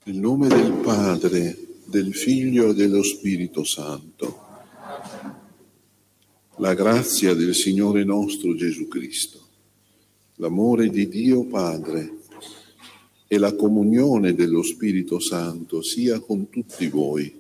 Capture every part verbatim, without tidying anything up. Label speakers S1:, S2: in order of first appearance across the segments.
S1: Nel nome del Padre, del Figlio e dello Spirito Santo. La grazia del Signore nostro Gesù Cristo, l'amore di Dio Padre e la comunione dello Spirito Santo sia con tutti voi.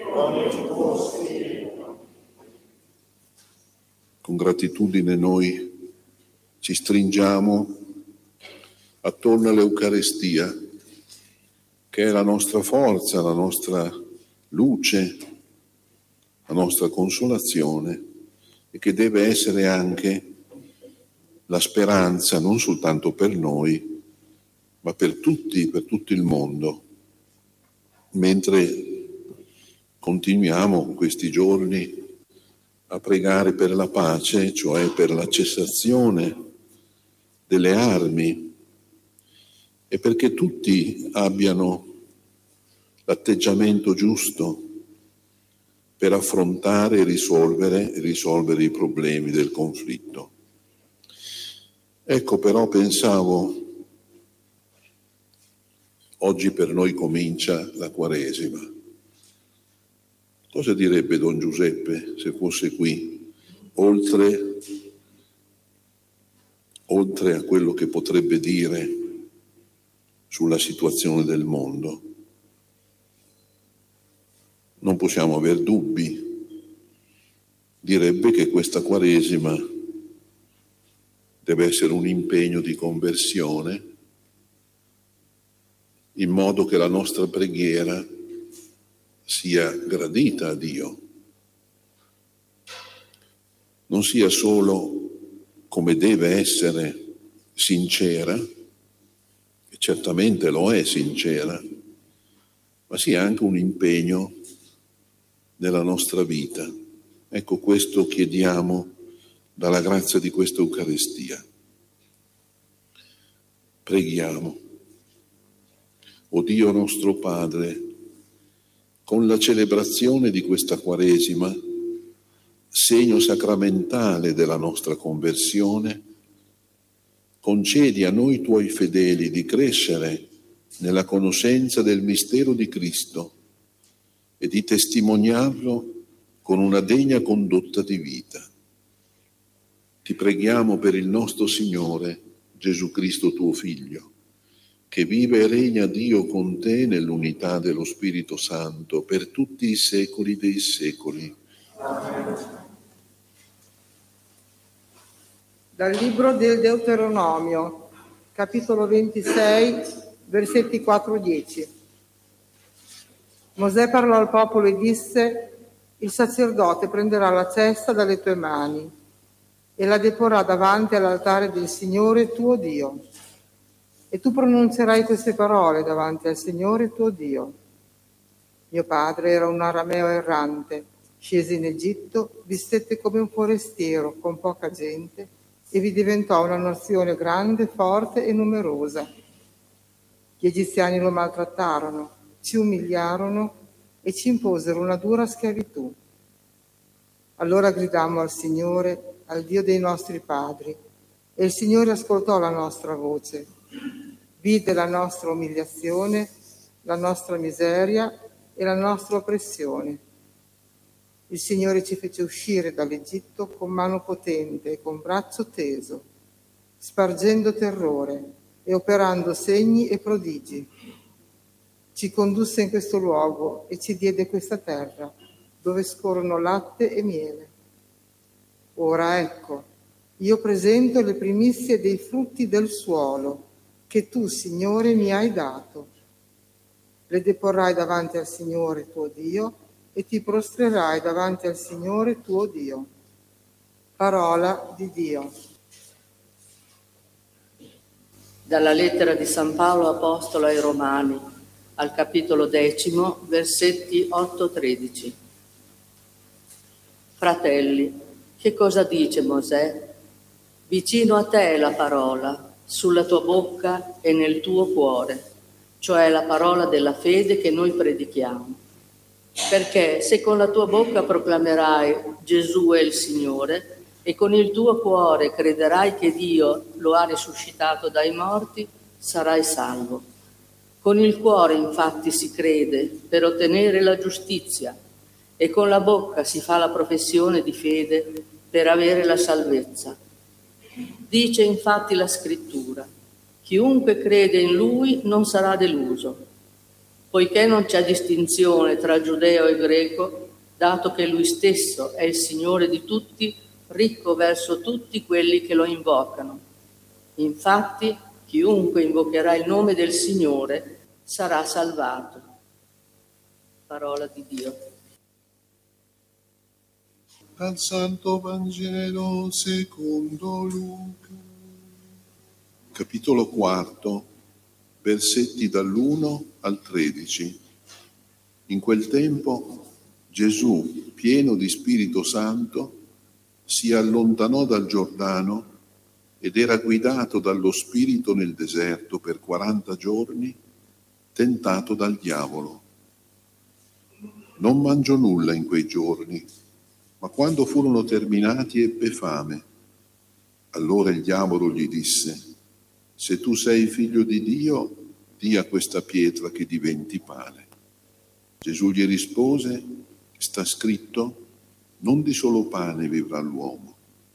S1: Con gratitudine noi ci stringiamo attorno all'Eucarestia, che è la nostra forza, la nostra luce, la nostra consolazione e che deve essere anche la speranza non soltanto per noi, ma per tutti, per tutto il mondo. Mentre continuiamo questi giorni a pregare per la pace, cioè per la cessazione delle armi, e perché tutti abbiano l'atteggiamento giusto per affrontare e risolvere, risolvere i problemi del conflitto. Ecco, però pensavo, oggi per noi comincia la Quaresima. Cosa direbbe Don Giuseppe se fosse qui, oltre, oltre a quello che potrebbe dire sulla situazione del mondo? Non possiamo aver dubbi. Direbbe che questa Quaresima deve essere un impegno di conversione, in modo che la nostra preghiera sia gradita a Dio. Non sia solo, come deve essere, sincera, e certamente lo è sincera, ma sia anche un impegno nella nostra vita. Ecco, questo chiediamo dalla grazia di questa Eucaristia. Preghiamo. O Dio nostro Padre, con la celebrazione di questa Quaresima, segno sacramentale della nostra conversione, concedi a noi tuoi fedeli di crescere nella conoscenza del mistero di Cristo e di testimoniarlo con una degna condotta di vita. Ti preghiamo per il nostro Signore Gesù Cristo tuo Figlio, che vive e regna Dio con te nell'unità dello Spirito Santo per tutti i secoli dei secoli.
S2: Amen. Dal libro del Deuteronomio, capitolo ventisei, versetti quattro dieci. Mosè parlò al popolo e disse: il sacerdote prenderà la cesta dalle tue mani e la deporrà davanti all'altare del Signore tuo Dio. E tu pronuncerai queste parole davanti al Signore tuo Dio. Mio padre era un arameo errante, scese in Egitto, vi stette come un forestiero con poca gente e vi diventò una nazione grande, forte e numerosa. Gli egiziani lo maltrattarono, ci umiliarono e ci imposero una dura schiavitù. Allora gridammo al Signore, al Dio dei nostri padri, e il Signore ascoltò la nostra voce. Vide la nostra umiliazione, la nostra miseria e la nostra oppressione. Il Signore ci fece uscire dall'Egitto con mano potente e con braccio teso, spargendo terrore e operando segni e prodigi. Ci condusse in questo luogo e ci diede questa terra, dove scorrono latte e miele. Ora ecco, io presento le primizie dei frutti del suolo, che tu, Signore, mi hai dato. Le deporrai davanti al Signore tuo Dio e ti prostrerai davanti al Signore tuo Dio. Parola di Dio.
S3: Dalla lettera di San Paolo Apostolo ai Romani, al capitolo decimo, versetti otto tredici. Fratelli, che cosa dice Mosè? Vicino a te è la parola, sulla tua bocca e nel tuo cuore, cioè la parola della fede che noi predichiamo. Perché se con la tua bocca proclamerai Gesù è il Signore e con il tuo cuore crederai che Dio lo ha risuscitato dai morti, sarai salvo. Con il cuore, infatti, si crede per ottenere la giustizia e con la bocca si fa la professione di fede per avere la salvezza. Dice infatti la Scrittura: chiunque crede in Lui non sarà deluso, poiché non c'è distinzione tra giudeo e greco, dato che Lui stesso è il Signore di tutti, ricco verso tutti quelli che lo invocano. Infatti, chiunque invocherà il nome del Signore sarà salvato. Parola di Dio.
S4: Dal Santo Vangelo secondo Luca.
S1: Capitolo quarto, versetti dall'uno al tredici. In quel tempo Gesù, pieno di Spirito Santo, si allontanò dal Giordano ed era guidato dallo Spirito nel deserto per quaranta giorni, tentato dal diavolo. Non mangiò nulla in quei giorni, ma quando furono terminati ebbe fame. Allora il diavolo gli disse: se tu sei figlio di Dio, di a questa pietra che diventi pane. Gesù gli rispose: sta scritto, non di solo pane vivrà l'uomo.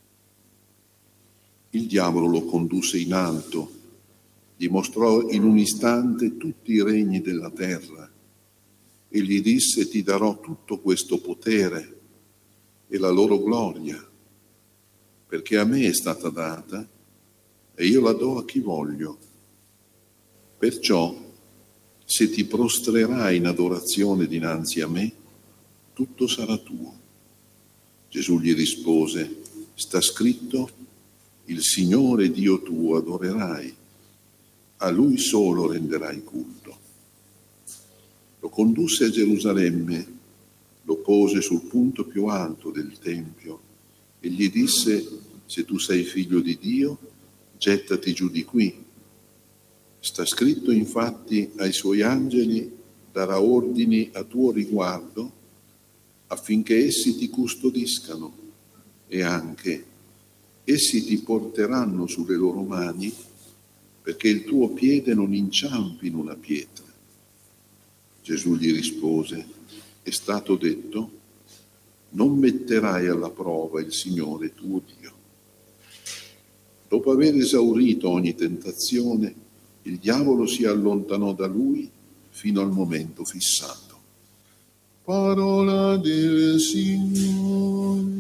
S1: Il diavolo lo condusse in alto, gli mostrò in un istante tutti i regni della terra e gli disse: ti darò tutto questo potere e la loro gloria, perché a me è stata data e io la do a chi voglio. Perciò, se ti prostrerai in adorazione dinanzi a me, tutto sarà tuo. Gesù gli rispose: sta scritto, il Signore Dio tuo adorerai, a Lui solo renderai culto. Lo condusse a Gerusalemme, lo pose sul punto più alto del Tempio e gli disse: se tu sei figlio di Dio, gettati giù di qui. Sta scritto infatti, ai suoi angeli darà ordini a tuo riguardo affinché essi ti custodiscano e anche essi ti porteranno sulle loro mani perché il tuo piede non inciampi in una pietra. Gesù gli rispose: è stato detto, non metterai alla prova il Signore tuo Dio. Dopo aver esaurito ogni tentazione, il diavolo si allontanò da lui fino al momento fissato.
S4: Parola del Signore.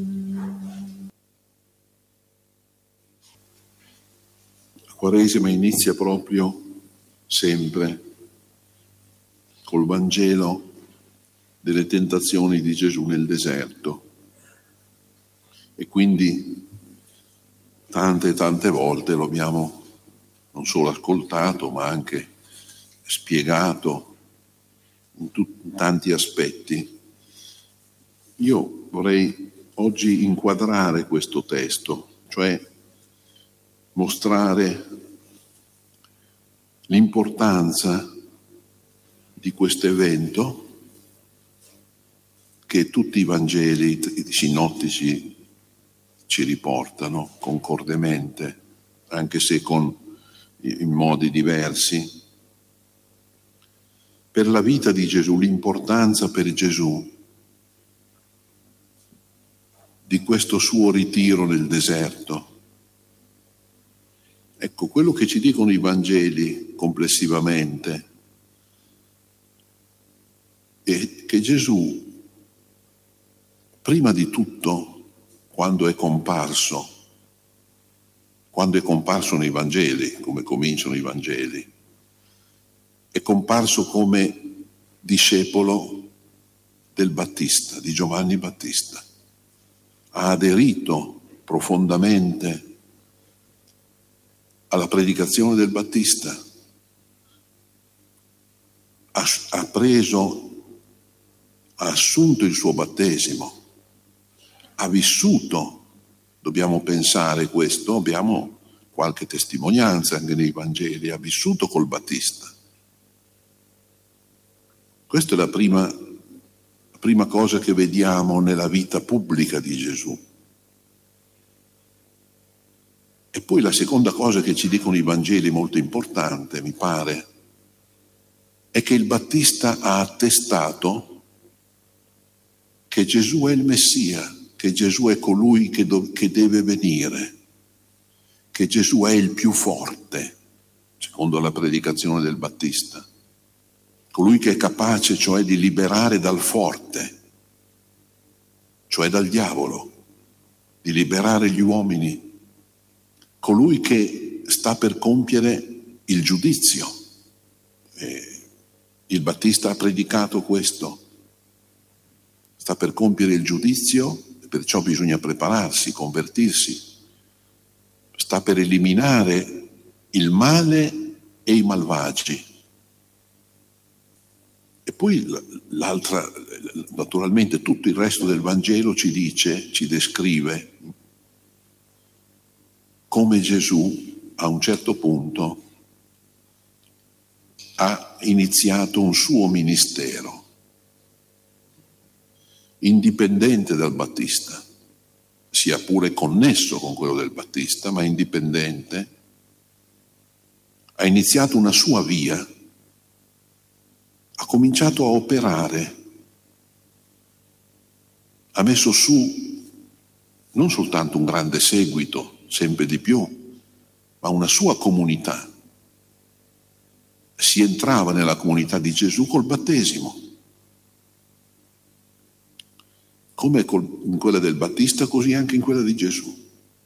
S1: La Quaresima inizia proprio sempre col Vangelo delle tentazioni di Gesù nel deserto. E quindi tante e tante volte lo abbiamo non solo ascoltato, ma anche spiegato in, tut- in tanti aspetti. Io vorrei oggi inquadrare questo testo, cioè mostrare l'importanza di questo evento che tutti i Vangeli, i sinottici ci riportano concordemente, anche se con, in modi diversi. Per la vita di Gesù, l'importanza per Gesù di questo suo ritiro nel deserto. Ecco, quello che ci dicono i Vangeli complessivamente è che Gesù, prima di tutto, quando è comparso, quando è comparso nei Vangeli, come cominciano i Vangeli, è comparso come discepolo del Battista, di Giovanni Battista. Ha aderito profondamente alla predicazione del Battista, ha, ha preso, ha assunto il suo battesimo, ha vissuto, dobbiamo pensare questo, abbiamo qualche testimonianza anche nei Vangeli, ha vissuto col Battista. Questa è la prima, la prima cosa che vediamo nella vita pubblica di Gesù. E poi la seconda cosa che ci dicono i Vangeli, molto importante, mi pare, è che il Battista ha attestato che Gesù è il Messia, che Gesù è colui che, do- che deve venire, che Gesù è il più forte, secondo la predicazione del Battista, colui che è capace cioè di liberare dal forte, cioè dal diavolo, di liberare gli uomini, colui che sta per compiere il giudizio. E il Battista ha predicato questo, sta per compiere il giudizio, e perciò bisogna prepararsi, convertirsi, sta per eliminare il male e i malvagi. E poi l'altra, naturalmente tutto il resto del Vangelo ci dice, ci descrive come Gesù a un certo punto ha iniziato un suo ministero, indipendente dal Battista, sia pure connesso con quello del Battista, ma indipendente. Ha iniziato una sua via, ha cominciato a operare, ha messo su non soltanto un grande seguito, sempre di più, ma una sua comunità. Si entrava nella comunità di Gesù col battesimo, come in quella del Battista, così anche in quella di Gesù.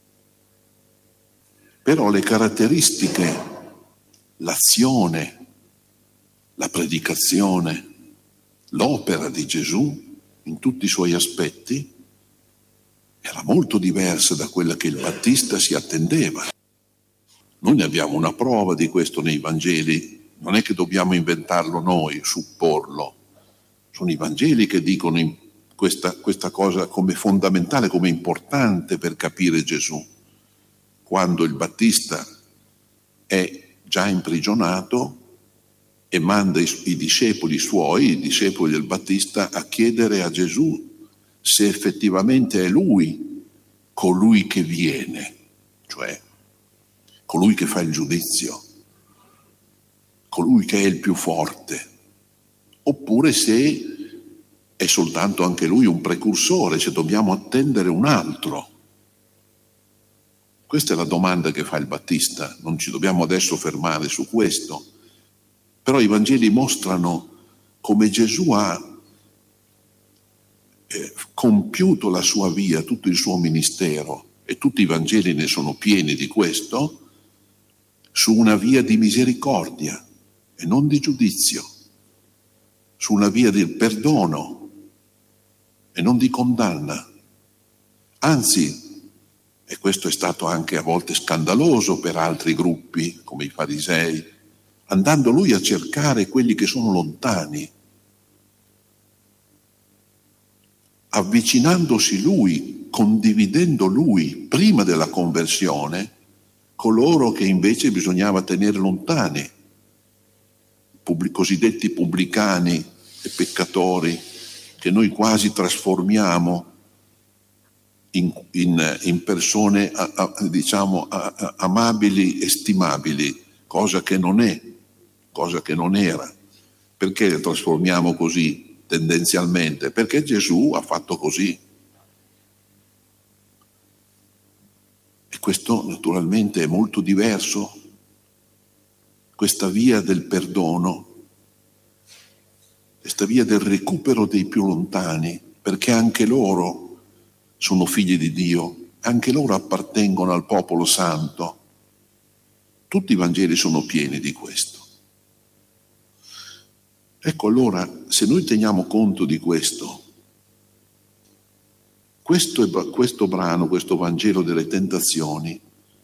S1: Però le caratteristiche, l'azione, la predicazione, l'opera di Gesù in tutti i suoi aspetti era molto diversa da quella che il Battista si attendeva. Noi ne abbiamo una prova di questo nei Vangeli. Non è che dobbiamo inventarlo noi, supporlo. Sono i Vangeli che dicono in questa, questa cosa come fondamentale, come importante per capire Gesù. Quando il Battista è già imprigionato e manda i, i discepoli suoi, i discepoli del Battista, a chiedere a Gesù se effettivamente è lui colui che viene, cioè colui che fa il giudizio, colui che è il più forte, oppure se è soltanto anche lui un precursore, se dobbiamo attendere un altro. Questa è la domanda che fa il Battista, non ci dobbiamo adesso fermare su questo, però i Vangeli mostrano come Gesù ha eh, compiuto la sua via, tutto il suo ministero, e tutti i Vangeli ne sono pieni di questo, su una via di misericordia e non di giudizio, su una via del perdono e non di condanna. Anzi, e questo è stato anche a volte scandaloso per altri gruppi, come i farisei, andando lui a cercare quelli che sono lontani, avvicinandosi lui, condividendo lui, prima della conversione, coloro che invece bisognava tenere lontani, i cosiddetti pubblicani e peccatori, che noi quasi trasformiamo in, in, in persone a, a, diciamo a, a, amabili e stimabili, cosa che non è, cosa che non era. Perché le trasformiamo così tendenzialmente? Perché Gesù ha fatto così. E questo naturalmente è molto diverso. Questa via del perdono, questa via del recupero dei più lontani, perché anche loro sono figli di Dio, anche loro appartengono al popolo santo. Tutti i Vangeli sono pieni di questo. Ecco, allora, se noi teniamo conto di questo, questo, questo brano, questo Vangelo delle tentazioni,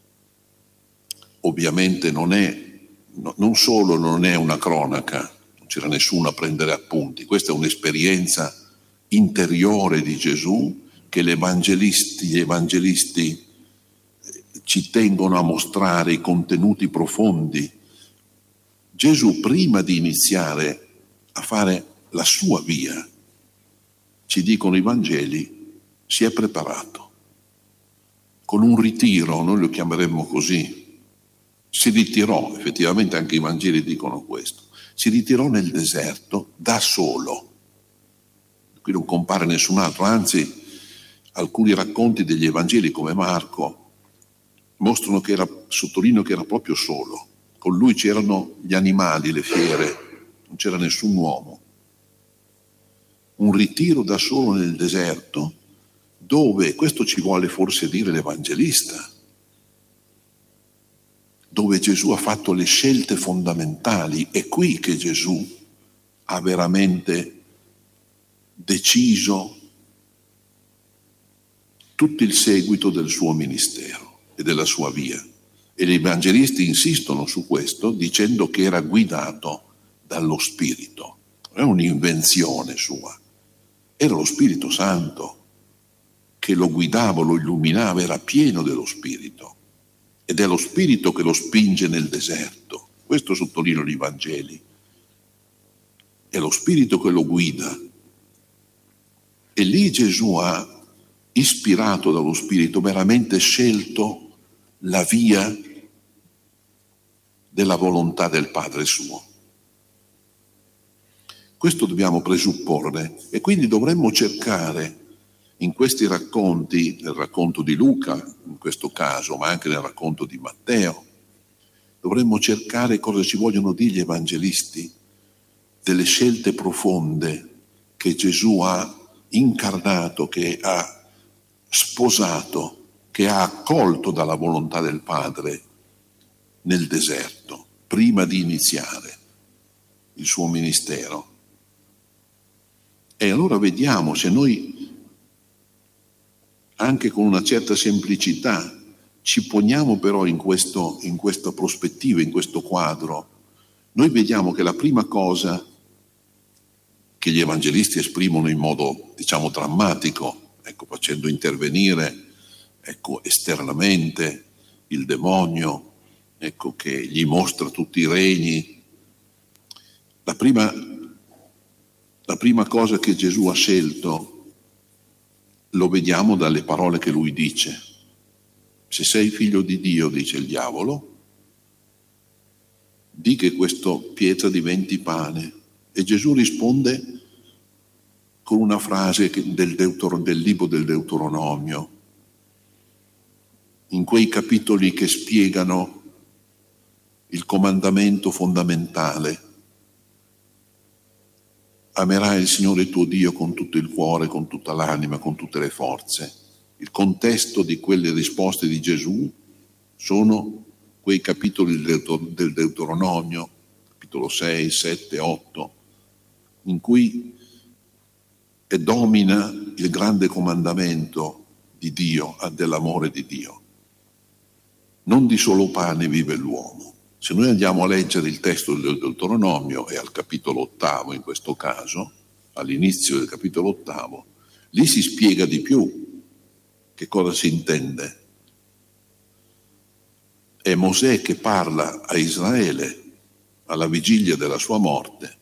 S1: ovviamente non è No, non solo non è una cronaca, non c'era nessuno a prendere appunti, questa è un'esperienza interiore di Gesù che gli evangelisti, gli evangelisti ci tengono a mostrare, i contenuti profondi. Gesù, prima di iniziare a fare la sua via, ci dicono i Vangeli, si è preparato con un ritiro, noi lo chiameremmo così. Si ritirò, effettivamente anche i Vangeli dicono questo, si ritirò nel deserto da solo. Qui non compare nessun altro, anzi alcuni racconti degli Evangeli come Marco mostrano che era, sottolineo che era proprio solo. Con lui c'erano gli animali, le fiere, non c'era nessun uomo. Un ritiro da solo nel deserto dove, questo ci vuole forse dire l'Evangelista, dove Gesù ha fatto le scelte fondamentali. È qui che Gesù ha veramente deciso tutto il seguito del suo ministero e della sua via. E gli evangelisti insistono su questo dicendo che era guidato dallo Spirito. Non è un'invenzione sua, era lo Spirito Santo che lo guidava, lo illuminava, era pieno dello Spirito. Ed è lo Spirito che lo spinge nel deserto. Questo sottolineo gli Vangeli. È lo Spirito che lo guida. E lì Gesù ha, ispirato dallo Spirito, veramente scelto la via della volontà del Padre suo. Questo dobbiamo presupporre e quindi dovremmo cercare in questi racconti, nel racconto di Luca in questo caso, ma anche nel racconto di Matteo, dovremmo cercare cosa ci vogliono dire gli evangelisti, delle scelte profonde che Gesù ha incarnato, che ha sposato, che ha accolto dalla volontà del Padre nel deserto, prima di iniziare il suo ministero. E allora vediamo se noi, anche con una certa semplicità, ci poniamo però in, questo, in questa prospettiva, in questo quadro, noi vediamo che la prima cosa che gli evangelisti esprimono in modo, diciamo, drammatico, ecco, facendo intervenire, ecco, esternamente il demonio, ecco, che gli mostra tutti i regni. La prima, la prima cosa che Gesù ha scelto lo vediamo dalle parole che lui dice. Se sei figlio di Dio, dice il diavolo, di che questa pietra diventi pane. E Gesù risponde con una frase del, Deuter- del libro del Deuteronomio, in quei capitoli che spiegano il comandamento fondamentale: amerai il Signore tuo Dio con tutto il cuore, con tutta l'anima, con tutte le forze. Il contesto di quelle risposte di Gesù sono quei capitoli del Deuteronomio, capitolo sei, sette, otto, in cui domina il grande comandamento di Dio, dell'amore di Dio. Non di solo pane vive l'uomo. Se noi andiamo a leggere il testo del Deuteronomio, e al capitolo ottavo in questo caso, all'inizio del capitolo ottavo, lì si spiega di più che cosa si intende. È Mosè che parla a Israele alla vigilia della sua morte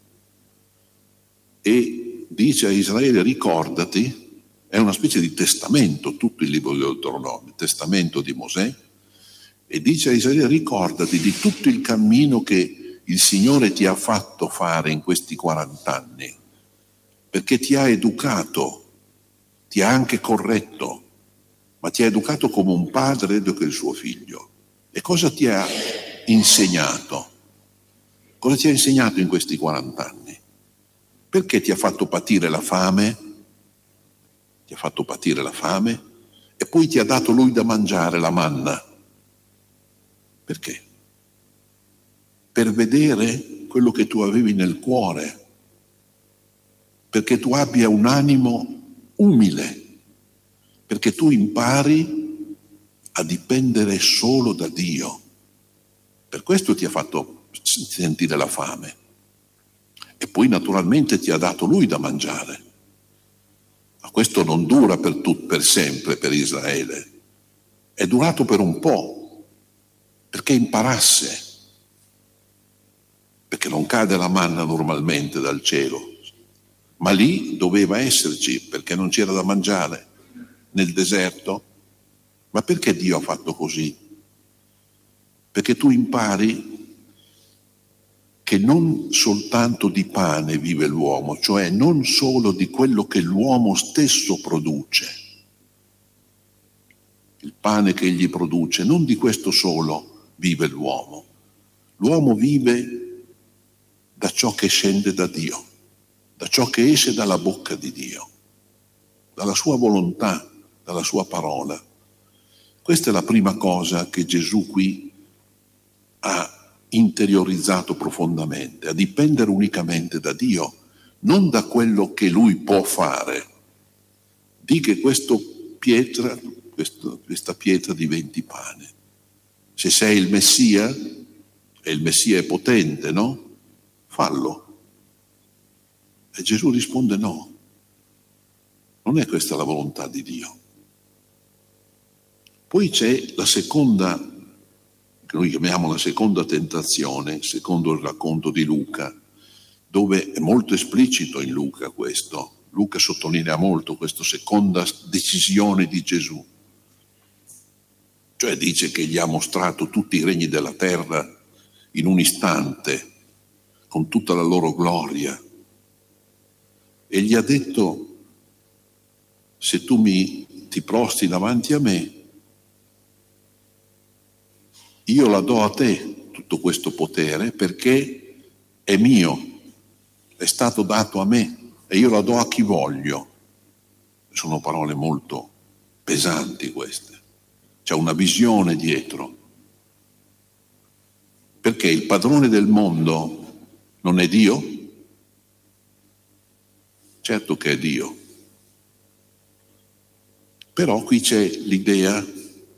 S1: e dice a Israele: ricordati, è una specie di testamento, tutto il libro del Deuteronomio, testamento di Mosè, e dice a Israele: ricordati di tutto il cammino che il Signore ti ha fatto fare in questi quarant'anni, perché ti ha educato, ti ha anche corretto, ma ti ha educato come un padre che il suo figlio. E cosa ti ha insegnato? Cosa ti ha insegnato in questi quarant'anni? Perché ti ha fatto patire la fame? Ti ha fatto patire la fame e poi ti ha dato lui da mangiare la manna. Perché? Per vedere quello che tu avevi nel cuore, perché tu abbia un animo umile, perché tu impari a dipendere solo da Dio. Per questo ti ha fatto sentire la fame. E poi naturalmente ti ha dato lui da mangiare. Ma questo non dura per, tut- per sempre per Israele. È durato per un po', perché imparasse. Perché non cade la manna normalmente dal cielo. Ma lì doveva esserci, perché non c'era da mangiare nel deserto. Ma perché Dio ha fatto così? Perché tu impari che non soltanto di pane vive l'uomo, cioè non solo di quello che l'uomo stesso produce, il pane che egli produce, non di questo solo vive l'uomo. L'uomo vive da ciò che scende da Dio, da ciò che esce dalla bocca di Dio, dalla sua volontà, dalla sua parola. Questa è la prima cosa che Gesù qui ha interiorizzato profondamente, a dipendere unicamente da Dio, non da quello che Lui può fare. Di che questo pietra, questo, questa pietra diventi pane. Se sei il Messia, e il Messia è potente, no? Fallo. E Gesù risponde no. Non è questa la volontà di Dio. Poi c'è la seconda, che noi chiamiamo la seconda tentazione, secondo il racconto di Luca, dove è molto esplicito in Luca questo. Luca sottolinea molto questa seconda decisione di Gesù. Cioè dice che gli ha mostrato tutti i regni della terra in un istante, con tutta la loro gloria. E gli ha detto, se tu mi ti prosti davanti a me, io la do a te tutto questo potere perché è mio, è stato dato a me e io la do a chi voglio. Sono parole molto pesanti queste, c'è una visione dietro. Perché il padrone del mondo non è Dio? Certo che è Dio. Però qui c'è l'idea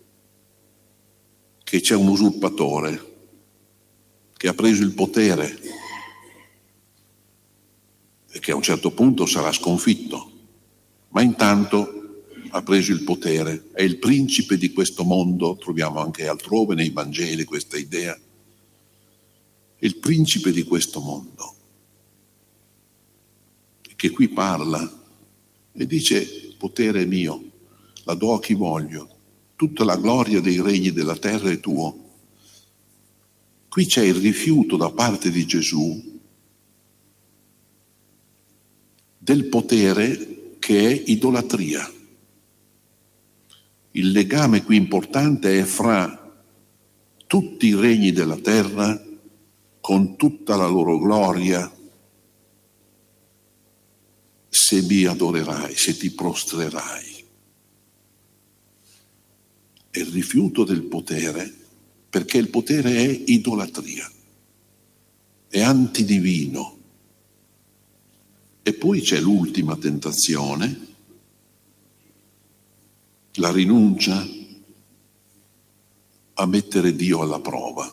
S1: che c'è un usurpatore che ha preso il potere e che a un certo punto sarà sconfitto, ma intanto ha preso il potere, è il principe di questo mondo, troviamo anche altrove nei Vangeli questa idea, il principe di questo mondo, che qui parla e dice il potere è mio, la do a chi voglio. Tutta la gloria dei regni della terra è tuo. Qui c'è il rifiuto da parte di Gesù del potere che è idolatria. Il legame qui importante è fra tutti i regni della terra con tutta la loro gloria, se mi adorerai, se ti prostrerai. È il rifiuto del potere, perché il potere è idolatria, è antidivino. E poi c'è l'ultima tentazione, la rinuncia a mettere Dio alla prova.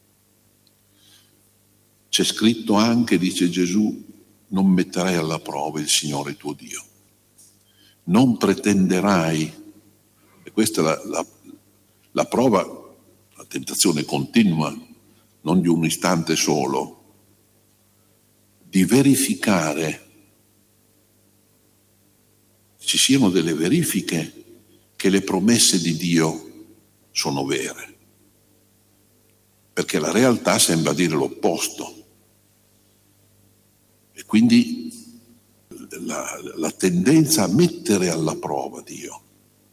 S1: C'è scritto anche, dice Gesù, non metterai alla prova il Signore tuo Dio. Non pretenderai, e questa è la, la La prova, la tentazione continua, non di un istante solo, di verificare, ci siano delle verifiche che le promesse di Dio sono vere, perché la realtà sembra dire l'opposto. E quindi la, la tendenza a mettere alla prova Dio.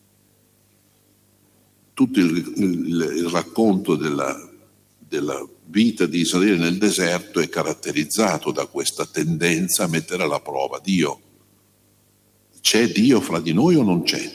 S1: Tutto il, il, il racconto della, della vita di Israele nel deserto è caratterizzato da questa tendenza a mettere alla prova Dio. C'è Dio fra di noi o non c'è?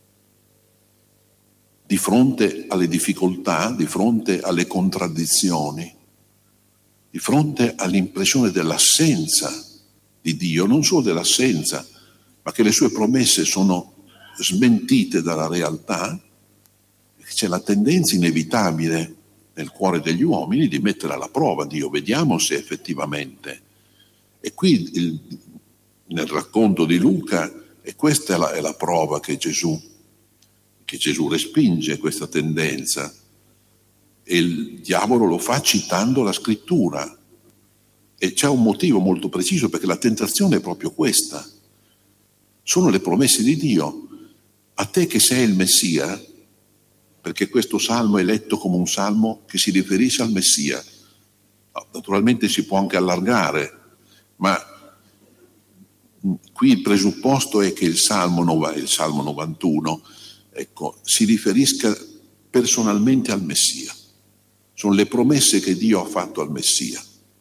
S1: Di fronte alle difficoltà, di fronte alle contraddizioni, di fronte all'impressione dell'assenza di Dio, non solo dell'assenza, ma che le sue promesse sono smentite dalla realtà, c'è la tendenza inevitabile nel cuore degli uomini di mettere alla prova Dio, vediamo se effettivamente. E qui il, nel racconto di Luca, e questa è la, è la prova che Gesù, che Gesù respinge questa tendenza, e il diavolo lo fa citando la scrittura, e c'è un motivo molto preciso, perché la tentazione è proprio questa, sono le promesse di Dio. A te che sei il Messia, perché questo salmo è letto come un salmo che si riferisce al Messia, Naturalmente si può anche allargare, ma qui il presupposto è che il Salmo, il Salmo novantuno, ecco, si riferisca personalmente al Messia. Sono le promesse che Dio ha fatto al Messia.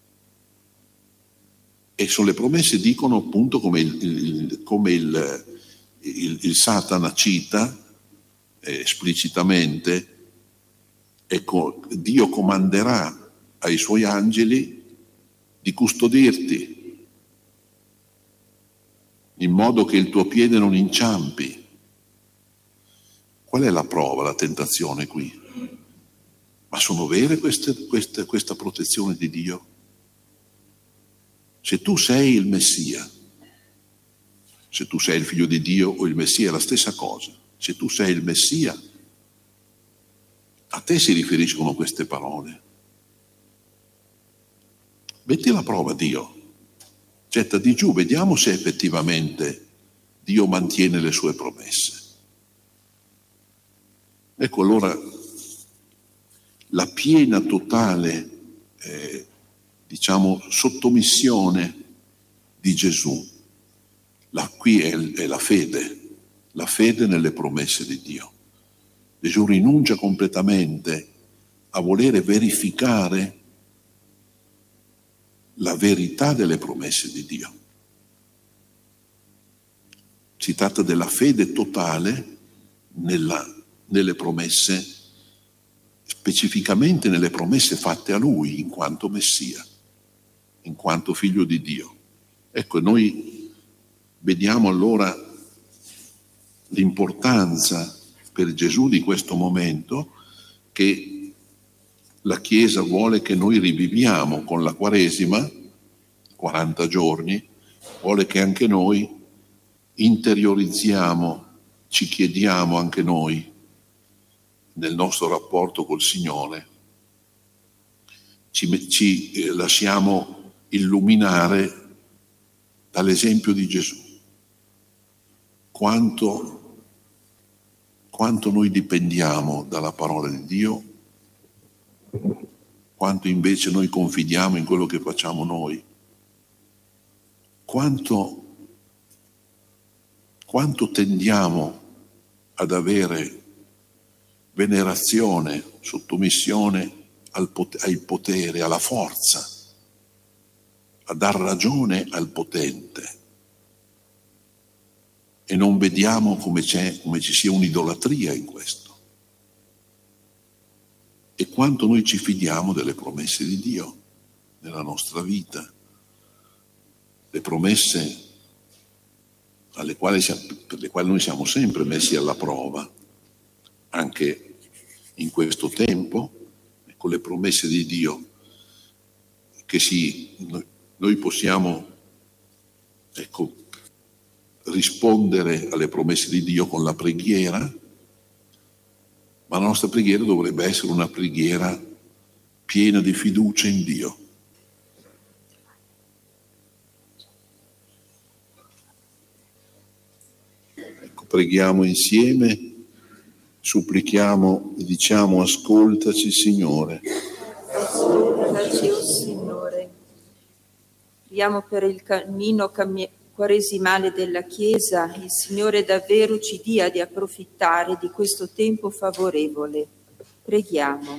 S1: E sono le promesse, dicono appunto, come il, il, come il, il, il Satana cita eh, esplicitamente, ecco, Dio comanderà ai suoi angeli di custodirti in modo che il tuo piede non inciampi. Qual è la prova, la tentazione qui? Ma sono vere queste, queste, questa protezione di Dio? Se tu sei il Messia, se tu sei il figlio di Dio o il Messia è la stessa cosa, se tu sei il Messia, a te si riferiscono queste parole. Metti alla prova Dio, gettati giù, vediamo se effettivamente Dio mantiene le sue promesse. Ecco allora la piena, totale, eh, diciamo, sottomissione di Gesù. La, qui è, è la fede, la fede nelle promesse di Dio. Gesù rinuncia completamente a volere verificare la verità delle promesse di Dio. Si tratta della fede totale nella, nelle promesse, specificamente nelle promesse fatte a Lui in quanto Messia, in quanto Figlio di Dio. Ecco, noi vediamo allora l'importanza per Gesù di questo momento che la Chiesa vuole che noi riviviamo con la Quaresima, quaranta giorni, vuole che anche noi interiorizziamo, ci chiediamo anche noi nel nostro rapporto col Signore, ci, ci eh, lasciamo illuminare dall'esempio di Gesù. Quanto Quanto noi dipendiamo dalla parola di Dio, quanto invece noi confidiamo in quello che facciamo noi, quanto, quanto tendiamo ad avere venerazione, sottomissione al pot- ai potere, alla forza, a dar ragione al potente. E non vediamo come, c'è, come ci sia un'idolatria in questo. E quanto noi ci fidiamo delle promesse di Dio nella nostra vita. Le promesse alle quali siamo, per le quali noi siamo sempre messi alla prova, anche in questo tempo, con le promesse di Dio, che sì, noi, noi possiamo, ecco, rispondere alle promesse di Dio con la preghiera, ma la nostra preghiera dovrebbe essere una preghiera piena di fiducia in Dio. Ecco, preghiamo insieme, supplichiamo e diciamo: ascoltaci, Signore.
S5: Ascoltaci, o Signore. Preghiamo per il cammino cammi- quaresimale della Chiesa. Il Signore davvero ci dia di approfittare di questo tempo favorevole. Preghiamo.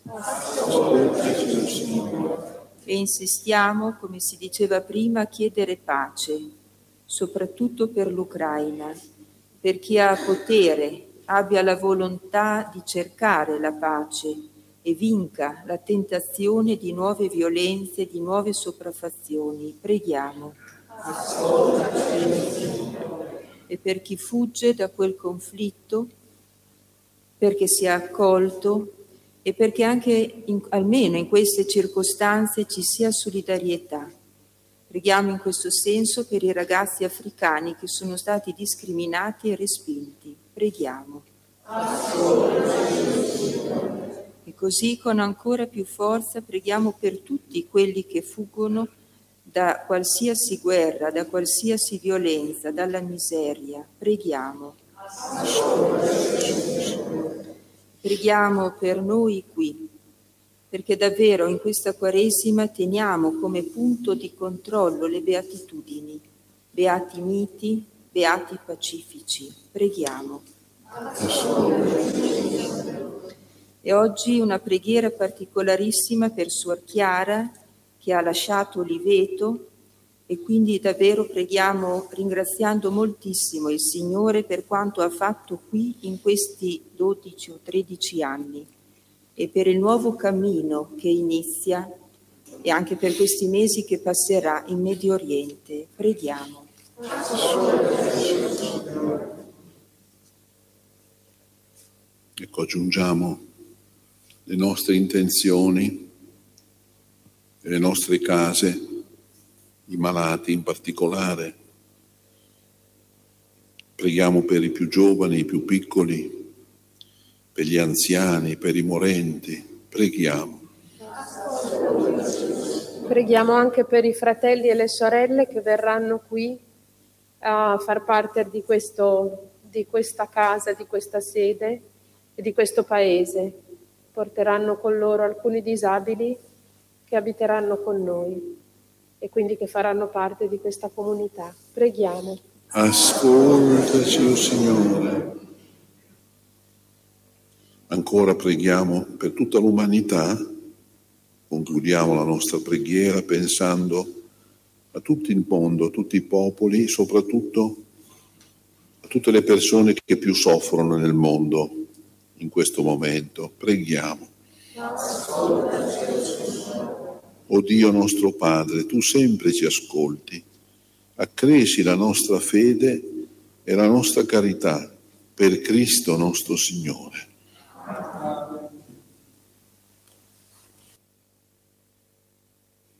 S5: E insistiamo, come si diceva prima, a chiedere pace, soprattutto per l'Ucraina, per chi ha potere, abbia la volontà di cercare la pace e vinca la tentazione di nuove violenze, di nuove sopraffazioni. Preghiamo. E per chi fugge da quel conflitto, perché sia accolto e perché anche in, almeno in queste circostanze ci sia solidarietà. Preghiamo in questo senso per i ragazzi africani che sono stati discriminati e respinti. Preghiamo. E così con ancora più forza preghiamo per tutti quelli che fuggono da qualsiasi guerra, da qualsiasi violenza, dalla miseria. Preghiamo. Preghiamo per noi qui, perché davvero in questa Quaresima teniamo come punto di controllo le beatitudini, beati miti, beati pacifici. Preghiamo. E oggi una preghiera particolarissima per Suor Chiara, che ha lasciato Oliveto, e quindi davvero preghiamo ringraziando moltissimo il Signore per quanto ha fatto qui in questi dodici o tredici anni e per il nuovo cammino che inizia e anche per questi mesi che passerà in Medio Oriente. Preghiamo.
S1: Ecco, aggiungiamo le nostre intenzioni e le nostre case, i malati in particolare. Preghiamo per i più giovani, i più piccoli, per gli anziani, per i morenti. Preghiamo.
S6: Preghiamo anche per i fratelli e le sorelle che verranno qui a far parte di, questo, di questa casa, di questa sede e di questo paese. Porteranno con loro alcuni disabili che abiteranno con noi e quindi che faranno parte di questa comunità. Preghiamo.
S1: Ascoltaci, o Signore. Ancora preghiamo per tutta l'umanità. Concludiamo la nostra preghiera pensando a tutto il mondo, a tutti i popoli, soprattutto a tutte le persone che più soffrono nel mondo in questo momento. Preghiamo. O Dio nostro Padre, tu sempre ci ascolti, accresci la nostra fede e la nostra carità per Cristo nostro Signore.